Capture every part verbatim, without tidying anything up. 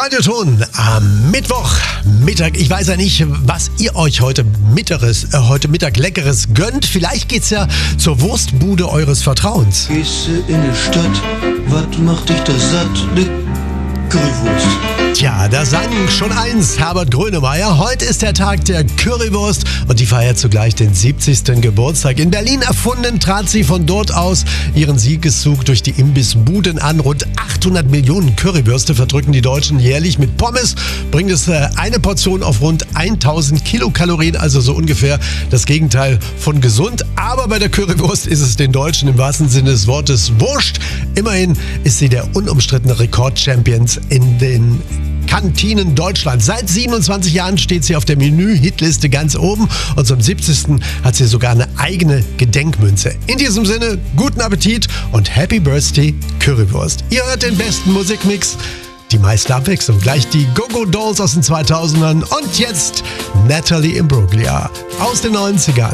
Radioton am Mittwoch Mittag. Ich weiß ja nicht, was ihr euch heute, Mittages, äh, heute Mittag Leckeres gönnt. Vielleicht geht's ja zur Wurstbude eures Vertrauens. Gehst du in die Stadt, was macht dich da satt? Ne Currywurst. Tja, da sang schon eins Herbert Grönemeyer. Heute ist der Tag der Currywurst und die feiert zugleich den siebzigsten Geburtstag. In Berlin erfunden, trat sie von dort aus ihren Siegeszug durch die Imbissbuden an. Rund achthundert Millionen Currywürste verdrücken die Deutschen jährlich. Mit Pommes bringt es eine Portion auf rund tausend Kilokalorien, also so ungefähr das Gegenteil von gesund. Aber bei der Currywurst ist es den Deutschen im wahrsten Sinne des Wortes wurscht. Immerhin ist sie der unumstrittene Rekordchampions in den Kantinen Deutschland. Seit siebenundzwanzig Jahren steht sie auf der Menü-Hitliste ganz oben und zum siebzigsten hat sie sogar eine eigene Gedenkmünze. In diesem Sinne, guten Appetit und Happy Birthday Currywurst. Ihr hört den besten Musikmix, die meiste Abwechslung. Gleich die Go-Go Dolls aus den zweitausendern und jetzt Natalie Imbruglia aus den neunzigern.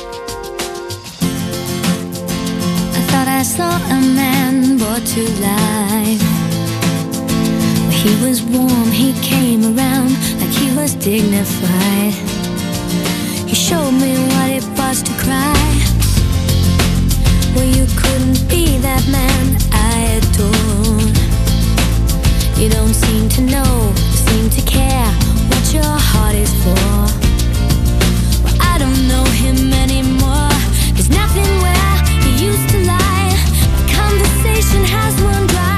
I thought I saw a man brought to life. He was warm, he came around like he was dignified. He showed me what it was to cry. Well, you couldn't be that man I adored. You don't seem to know, seem to care what your heart is for. Well, I don't know him anymore. There's nothing where he used to lie. My conversation has run dry.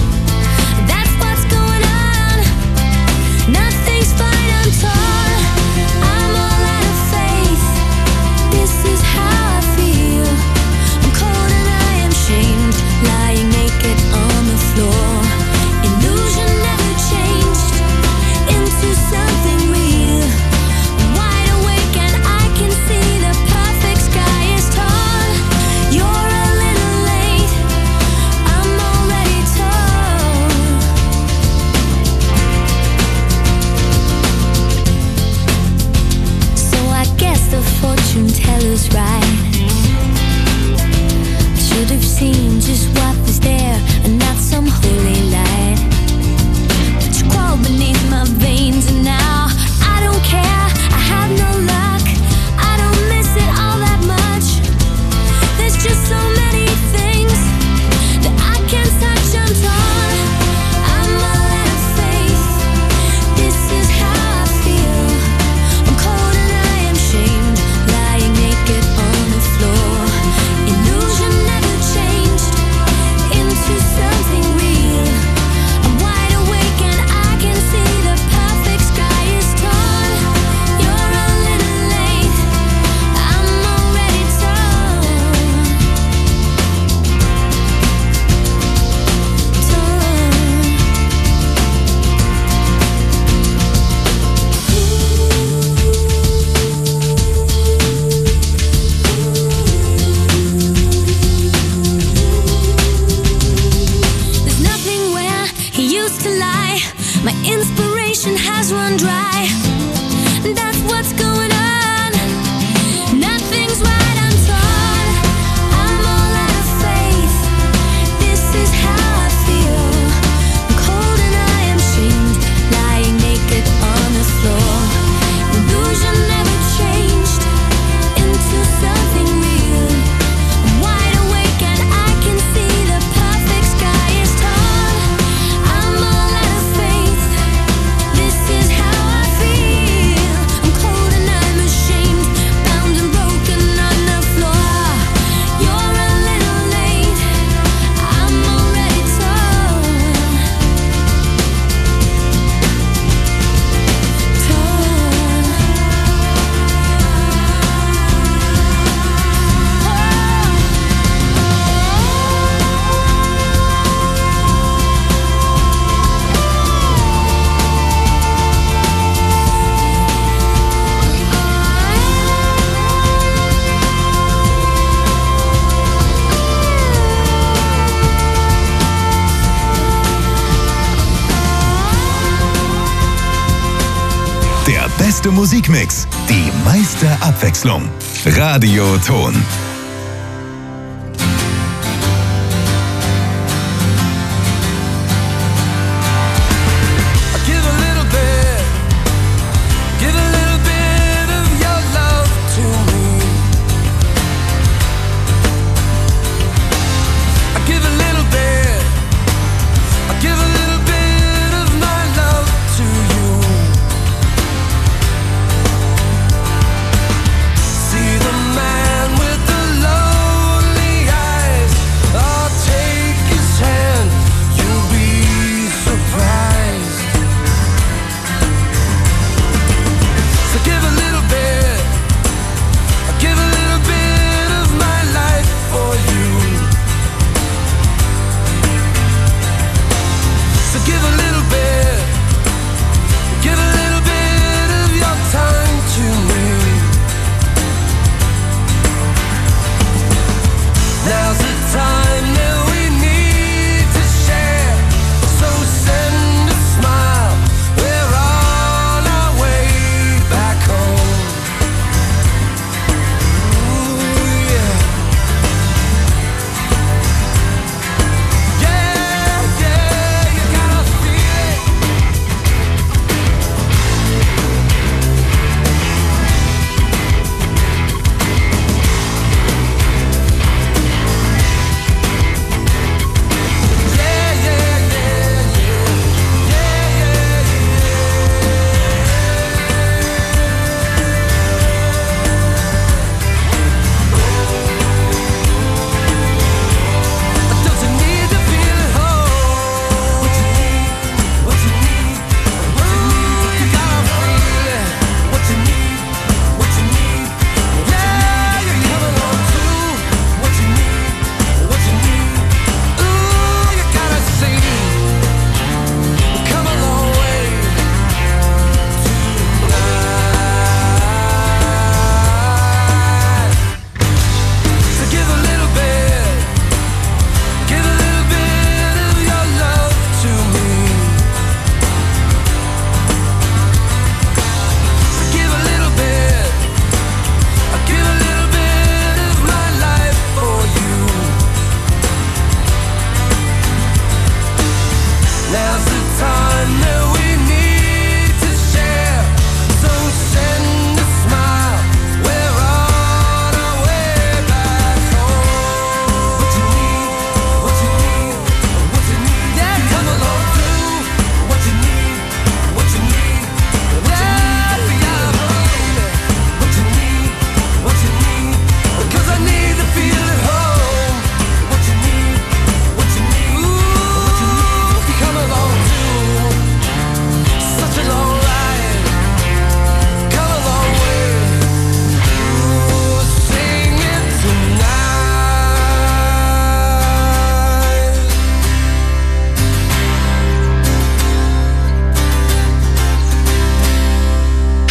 Nothing's fine, I'm torn. I'm all out of faith. This is how I feel. I'm cold and I am shamed, lying naked on the floor. Illusion never changed into something real. I'm wide awake and I can see the perfect sky is torn. You're a little late, I'm already torn. I guess the fortune teller's right. I should have seen just what was there and not some holy light. But you crawled beneath my veins and now I don't care, I have no luck. I don't miss it all that much. There's just so many things that I can't touch, I'm torn. I'm all out of faith. This is how I feel. I'm cold and I am shamed, lying naked on the floor. Illusion never changed into something real. I'm wide awake and I can see the perfect sky is torn. You're a little late, I'm already torn. There's nothing where he used to lie. My inspiration has run dry. That's what's going on. Nothing's right, I'm torn. I'm all out of faith. This is how I feel. I'm cold and I am shamed, lying naked on the floor. Illusion never changed into something real. I'm wide awake and I can see the perfect sky is torn. I'm all out of faith. This is how I feel. I'm cold and I'm ashamed, bound and broken on the floor. You're a little late, I'm already torn. Der beste Musikmix, die meiste Abwechslung. Radioton. I get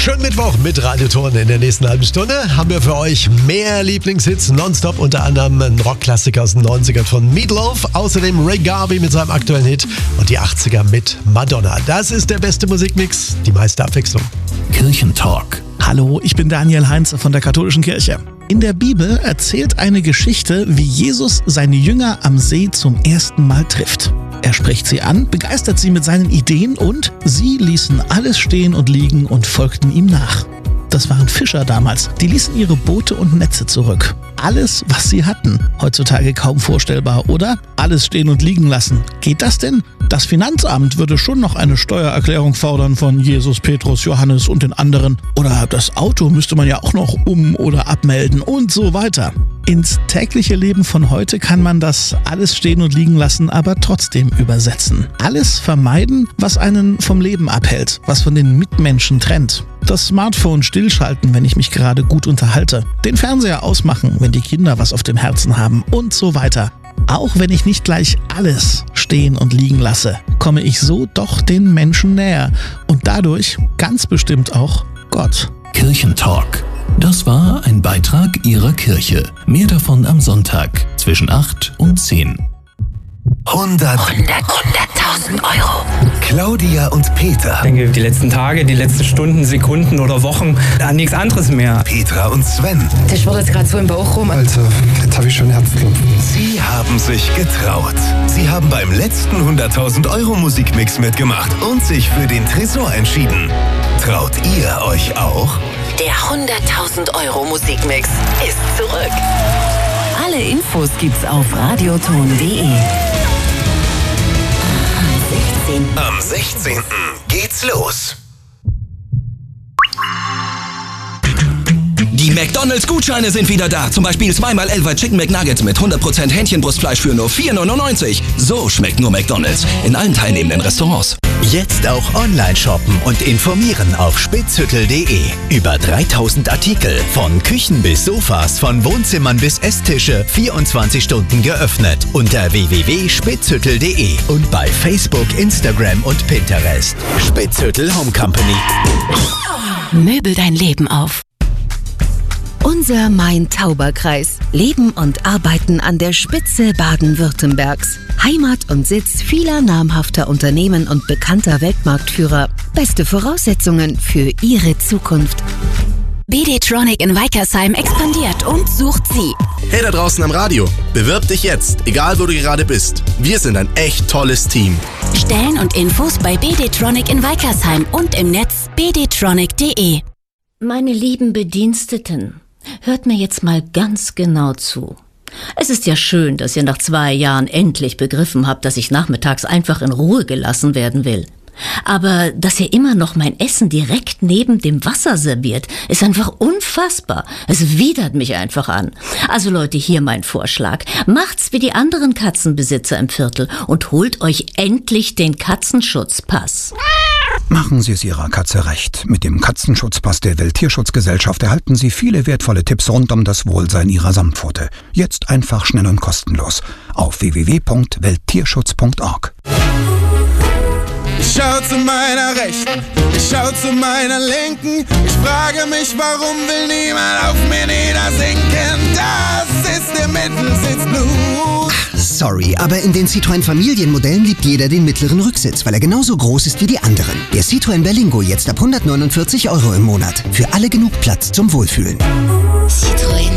Schönen Mittwoch mit Radioton. In der nächsten halben Stunde haben wir für euch mehr Lieblingshits nonstop, unter anderem ein Rockklassiker aus den neunzigern von Meatloaf, außerdem Ray Garvey mit seinem aktuellen Hit und die achtziger mit Madonna. Das ist der beste Musikmix, die meiste Abwechslung. Kirchentalk. Hallo, ich bin Daniel Heinze von der Katholischen Kirche. In der Bibel erzählt eine Geschichte, wie Jesus seine Jünger am See zum ersten Mal trifft. Er spricht sie an, begeistert sie mit seinen Ideen und sie ließen alles stehen und liegen und folgten ihm nach. Das waren Fischer damals. Die ließen ihre Boote und Netze zurück. Alles, was sie hatten. Heutzutage kaum vorstellbar, oder? Alles stehen und liegen lassen. Geht das denn? Das Finanzamt würde schon noch eine Steuererklärung fordern von Jesus, Petrus, Johannes und den anderen. Oder das Auto müsste man ja auch noch um- oder abmelden und so weiter. Ins tägliche Leben von heute kann man das alles stehen und liegen lassen, aber trotzdem übersetzen. Alles vermeiden, was einen vom Leben abhält, was von den Mitmenschen trennt. Das Smartphone stillschalten, wenn ich mich gerade gut unterhalte. Den Fernseher ausmachen, wenn die Kinder was auf dem Herzen haben und so weiter. Auch wenn ich nicht gleich alles stehen und liegen lasse, komme ich so doch den Menschen näher und dadurch ganz bestimmt auch Gott. Kirchentalk. Das war ein Beitrag Ihrer Kirche. Mehr davon am Sonntag zwischen acht und zehn. hundert. hunderttausend Euro. Claudia und Peter. Ich denke, die letzten Tage, die letzten Stunden, Sekunden oder Wochen, an nichts anderes mehr. Petra und Sven. Das schwirrt jetzt gerade so im Bauch rum. Also, jetzt habe ich schon Herzklopfen. Sie haben sich getraut. Sie haben beim letzten hunderttausend Euro Musikmix mitgemacht und sich für den Tresor entschieden. Traut ihr euch auch? Der hunderttausend Euro Musikmix ist zurück. Alle Infos gibt's auf radioton punkt de. Am sechzehnten geht's los. Die McDonalds-Gutscheine sind wieder da. Zum Beispiel zweimal Elfer Chicken McNuggets mit hundert Prozent Hähnchenbrustfleisch für nur vier neunundneunzig. So schmeckt nur McDonalds. In allen teilnehmenden Restaurants. Jetzt auch online shoppen und informieren auf spitzhüttel punkt de. Über dreitausend Artikel, von Küchen bis Sofas, von Wohnzimmern bis Esstische, vierundzwanzig Stunden geöffnet. Unter w w w punkt spitzhüttel punkt de und bei Facebook, Instagram und Pinterest. Spitzhüttel Home Company. Möbel dein Leben auf. Unser Main-Tauber-Kreis. Leben und Arbeiten an der Spitze Baden-Württembergs. Heimat und Sitz vieler namhafter Unternehmen und bekannter Weltmarktführer. Beste Voraussetzungen für Ihre Zukunft. B D Tronic in Weikersheim expandiert und sucht Sie. Hey da draußen am Radio, bewirb dich jetzt, egal wo du gerade bist. Wir sind ein echt tolles Team. Stellen und Infos bei B D Tronic in Weikersheim und im Netz b d tronic punkt de. Meine lieben Bediensteten, hört mir jetzt mal ganz genau zu. Es ist ja schön, dass ihr nach zwei Jahren endlich begriffen habt, dass ich nachmittags einfach in Ruhe gelassen werden will. Aber dass ihr immer noch mein Essen direkt neben dem Wasser serviert, ist einfach unfassbar. Es widert mich einfach an. Also Leute, hier mein Vorschlag. Macht's wie die anderen Katzenbesitzer im Viertel und holt euch endlich den Katzenschutzpass. Machen Sie es Ihrer Katze recht. Mit dem Katzenschutzpass der Welttierschutzgesellschaft erhalten Sie viele wertvolle Tipps rund um das Wohlsein Ihrer Samtpfote. Jetzt einfach schnell und kostenlos auf w w w punkt welttierschutz punkt org. Ich schau zu meiner Rechten, ich schau zu meiner Linken. Ich frage mich, warum will niemand auf mir niedersinken? Das ist der Mittelsitz Blues. Sorry, aber in den Citroën Familienmodellen liebt jeder den mittleren Rücksitz, weil er genauso groß ist wie die anderen. Der Citroën Berlingo jetzt ab hundertneunundvierzig Euro im Monat. Für alle genug Platz zum Wohlfühlen. Citroën.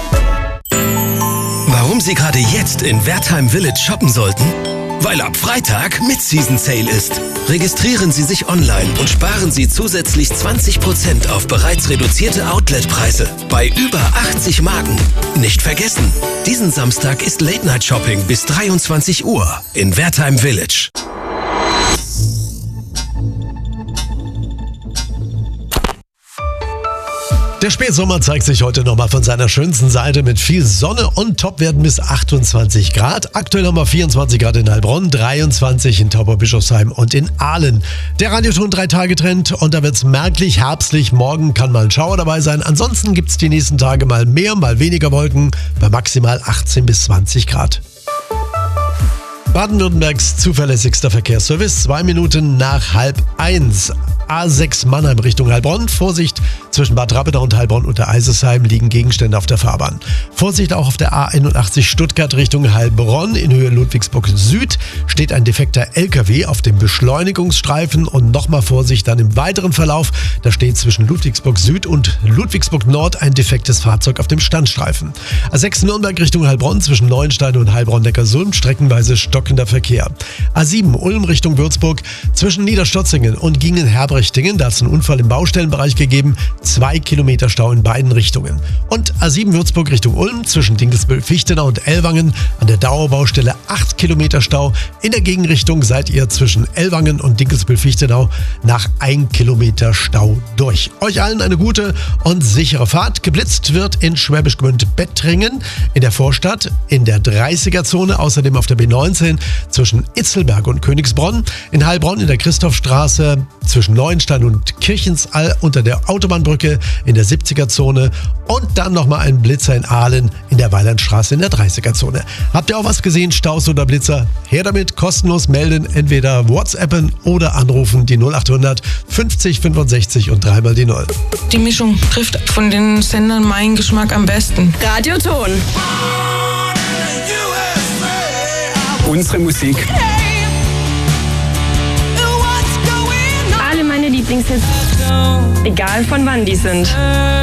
Warum Sie gerade jetzt in Wertheim Village shoppen sollten? Weil ab Freitag Mid-Season Sale ist. Registrieren Sie sich online und sparen Sie zusätzlich zwanzig Prozent auf bereits reduzierte Outletpreise bei über achtzig Marken. Nicht vergessen, diesen Samstag ist Late-Night-Shopping bis dreiundzwanzig Uhr in Wertheim Village. Der Spätsommer zeigt sich heute nochmal von seiner schönsten Seite mit viel Sonne und Topwerten bis achtundzwanzig Grad. Aktuell haben wir vierundzwanzig Grad in Heilbronn, dreiundzwanzig in Tauberbischofsheim und in Aalen. Der Radioton drei Tage Trend und da wird es merklich herbstlich. Morgen kann mal ein Schauer dabei sein. Ansonsten gibt es die nächsten Tage mal mehr, mal weniger Wolken bei maximal achtzehn bis zwanzig Grad. Baden-Württembergs zuverlässigster Verkehrsservice, zwei Minuten nach halb eins. A sechs Mannheim Richtung Heilbronn. Vorsicht, zwischen Bad Rappenau und Heilbronn unter Eisesheim liegen Gegenstände auf der Fahrbahn. Vorsicht auch auf der A einundachtzig Stuttgart Richtung Heilbronn. In Höhe Ludwigsburg Süd steht ein defekter L K W auf dem Beschleunigungsstreifen. Und nochmal Vorsicht dann im weiteren Verlauf. Da steht zwischen Ludwigsburg Süd und Ludwigsburg Nord ein defektes Fahrzeug auf dem Standstreifen. A sechs Nürnberg Richtung Heilbronn zwischen Neuenstein und Heilbronn-Neckarsulm streckenweise stockender Verkehr. A sieben Ulm Richtung Würzburg zwischen Niederstotzingen und Gingen-Herbrechtingen. Da hat es einen Unfall im Baustellenbereich gegeben. Zwei Kilometer Stau in beiden Richtungen. Und A sieben Würzburg Richtung Ulm zwischen Dinkelsbühl-Fichtenau und Ellwangen an der Dauerbaustelle acht Kilometer Stau. In der Gegenrichtung seid ihr zwischen Ellwangen und Dinkelsbühl-Fichtenau nach ein Kilometer Stau durch. Euch allen eine gute und sichere Fahrt. Geblitzt wird in Schwäbisch Gmünd-Bettringen, in der Vorstadt, in der dreißiger-Zone, außerdem auf der B neunzehn zwischen Itzelberg und Königsbronn, in Heilbronn in der Christophstraße zwischen Neuenstein und Kirchensall unter der Autobahnbrücke in der siebziger-Zone und dann nochmal ein Blitzer in Aalen in der Weilandstraße in der dreißiger-Zone. Habt ihr auch was gesehen, Staus oder Blitzer? Her damit, kostenlos melden, entweder WhatsAppen oder anrufen die null achthundert fünfzig fünfundsechzig und dreimal die null. Die Mischung trifft von den Sendern meinen Geschmack am besten. Radioton. Unsere Musik. Alle meine Lieblingshits. Egal von wann die sind.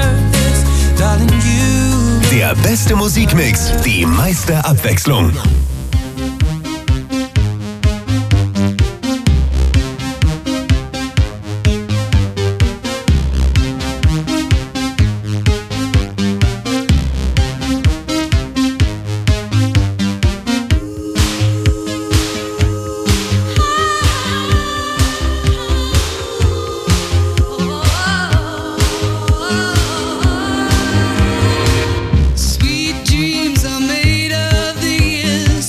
Der beste Musikmix, die meiste Abwechslung. Sweet dreams are made of these.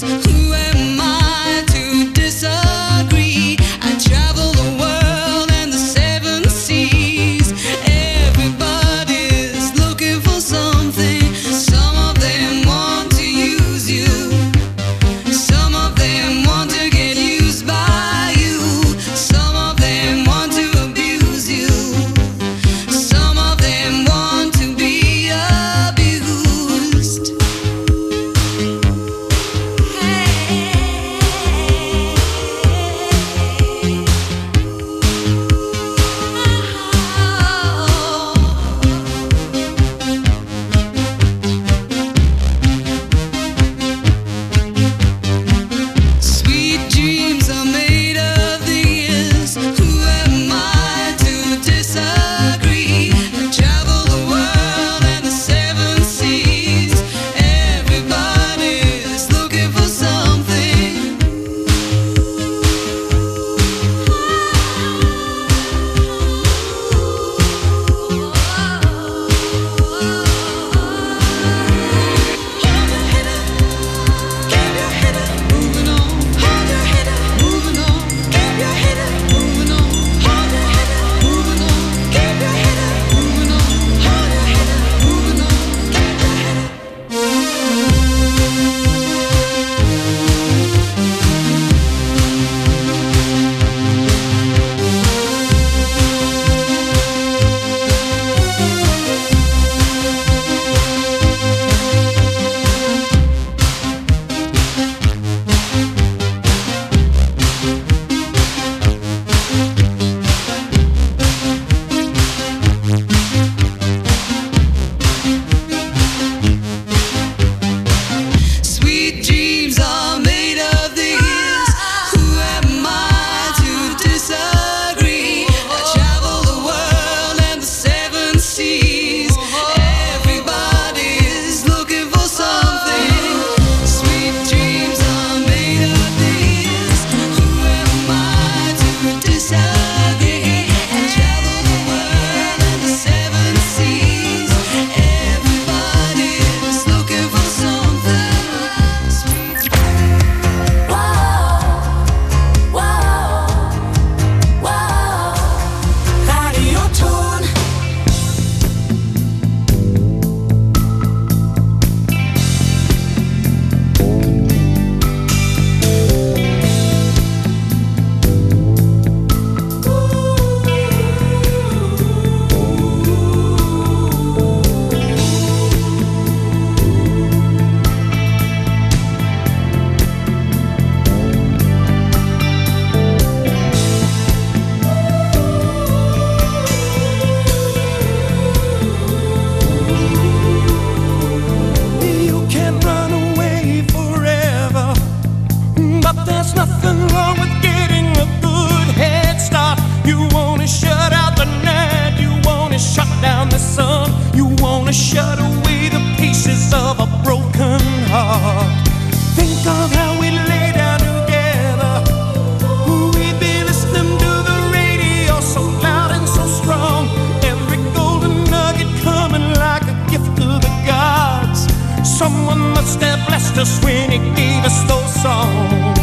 heart. Think of how we lay down together. We'd be listening to the radio so loud and so strong. Every golden nugget coming like a gift to the gods. Someone must have blessed us when he gave us those songs.